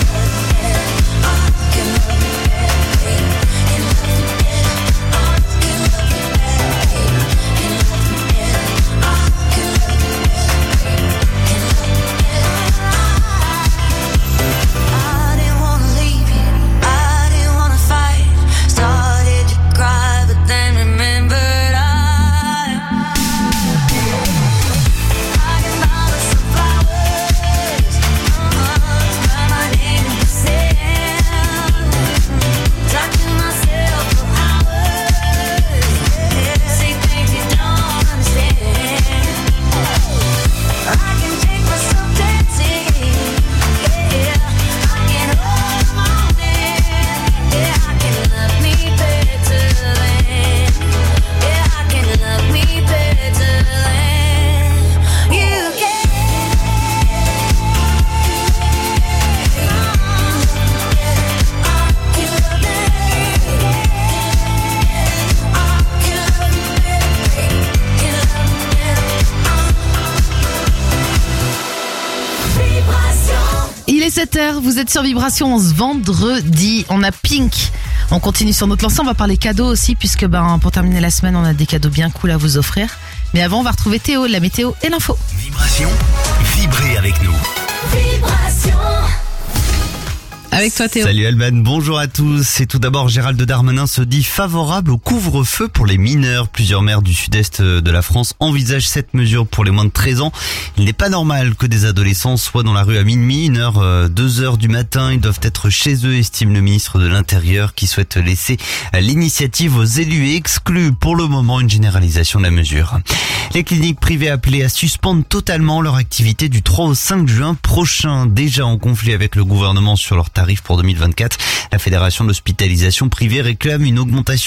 I can love me better. Can love me better. I can love me better. Can love me better. I can love me I didn't wanna leave you, I didn't wanna fight. Started to cry, but then remembered I I can buy myself flowers. Write my name in the sand. Talk to myself for hours. Say things you don't understand. I can take myself dancing. Yeah, I can hold my hand. Yeah, I can love me better than. Yeah, I can love me better than you can. Il est sept heures, vous êtes sur Vibration ce vendredi. On a Pink. On continue sur notre lancée, on va parler cadeaux aussi, puisque ben, pour terminer la semaine, on a des cadeaux bien cool à vous offrir. Mais avant, on va retrouver Théo, la météo et l'info. Vibration, vibrez avec nous. Vibration. Avec toi Théo. Salut Alban, bonjour à tous. Et tout d'abord, Gérald Darmanin se dit favorable au couvre-feu pour les mineurs. Plusieurs maires du sud-est de la France envisagent cette mesure pour les moins de treize ans. Il n'est pas normal que des adolescents soient dans la rue à minuit, une heure, deux heures du matin. Ils doivent être chez eux, estime le ministre de l'Intérieur, qui souhaite laisser l'initiative aux élus et exclut pour le moment une généralisation de la mesure. Les cliniques privées appelées à suspendre totalement leur activité du trois au cinq juin prochain, déjà en conflit avec le gouvernement sur leurs tarifs pour deux mille vingt-quatre. La Fédération de l'hospitalisation privée réclame une augmentation